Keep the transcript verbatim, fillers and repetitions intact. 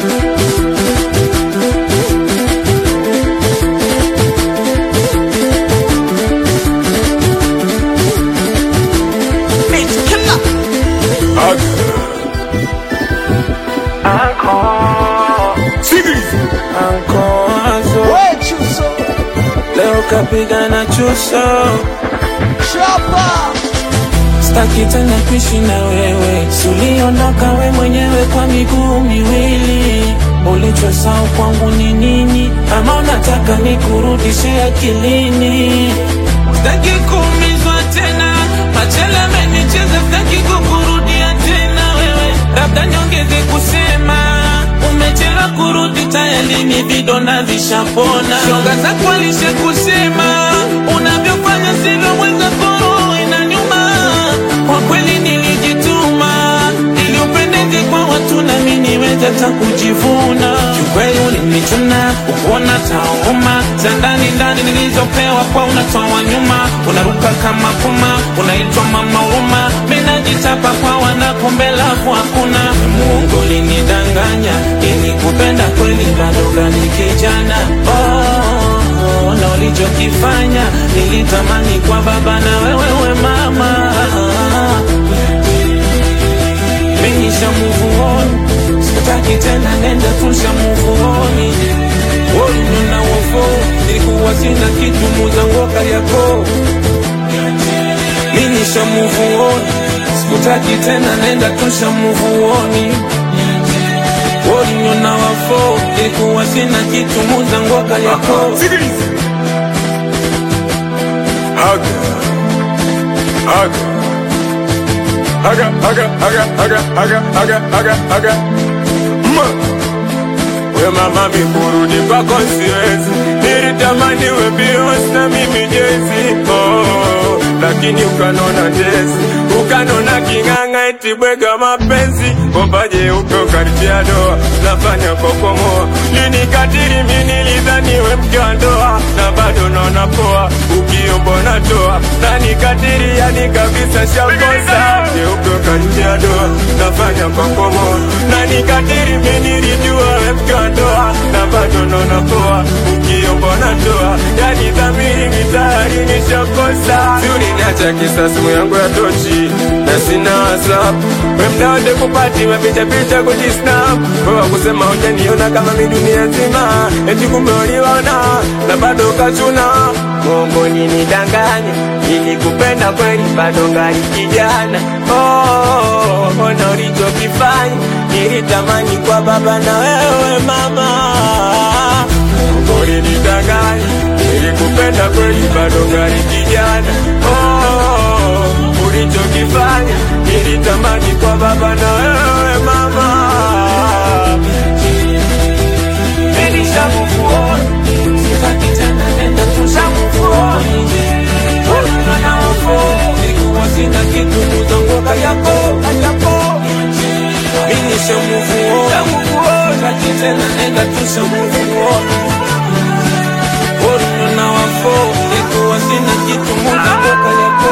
Kapigana chuso Chapa Staki tena kuishi na wewe. Suliondoka we mwenyewe kwa miguu miwili. Ulichosahau kwangu ni nini? Ama unataka nikurudishe akilini? Staki kuumizwa tena, machele amenicheza. Staki kukurudia tena wewe. Labda niongeze kusema umechelewa kurudi, tayari ni vidonda vishapona. Shoga zako alishe kusema unavyofanya sivyo mwenzako inaniuma. Kwa kweli nilijituma ili upendeze kwa watu na mimi niweze hata kujivuna. Kiukweli ulinichuna ukuona tauma za ndani ndani nilizopewa kwa unatoa nyuma. Unaruka kama puma unaitwa mama huruma. Mimi najitapa kwa wanakombe lafu hakuna. Mungu ulinidanganya ili kupenda kweli bado gani kijana. Oh, na ulichokifanya nilitamani kwa baba na wewe mama. Mimi nisha move on, sitaki tena nenda tusha move on. Wewe na wofo nilikuwa sina kitu muzangoka yako. Mimi nisha move on, sitaki tena nenda tusha move on. Wewe na wofo nilikuwa sina kitu muzangoka yako. Haga Haga Haga Haga Haga Haga Haga Haga Haga Haga Ma we mama mikurudi pako siwezi. Nilitamani we Beyonce na mimi Jay-Z. Oh, lakini ukanona Jay-Z, ukanona kinganga eti bwega mapenzi. Kopaje uko karibia doa, nafanya kokomoa. Lini katiri mimi nilidhani we mke wa ndoa. Na bado naona poa, ukiombo natoa. Nani katiri yani kabisa shakosa. Uko karibia doa, nafanya kokomoa. Nani katiri mimi nilijua we mke wa ndoa. Na bado naona poa, ukiombo natoa. Yani dhamiri mitahari nishakosa. Suri niacha kisa simu yangu ya tochi na sina WhatsApp. We mdaode kupati mapicha picha kujisnap. Wewa kusema hujaniona kama mi dunia nzima. Eti kumbe uliona na bado kachuna. Mungu nilidanganya ili kupenda kweli bado ngali kijana. Oh, ona ulichokifanya nilitamani kwa baba na wewe mama. Mungu nilidanganya ili kupenda kweli bado ngali kijana. Oh, ulichokifanya nilitamani kwa baba na wewe mama. Nisha move on, sitaki tena nenda tusha move on. Wewe na wofo nilikuwa sina kitu muzangoka yako. Mimi nisha move on, sitaki tena nenda tusha move on. Wewe na wofo nilikuwa sina kitu muzangoka yako.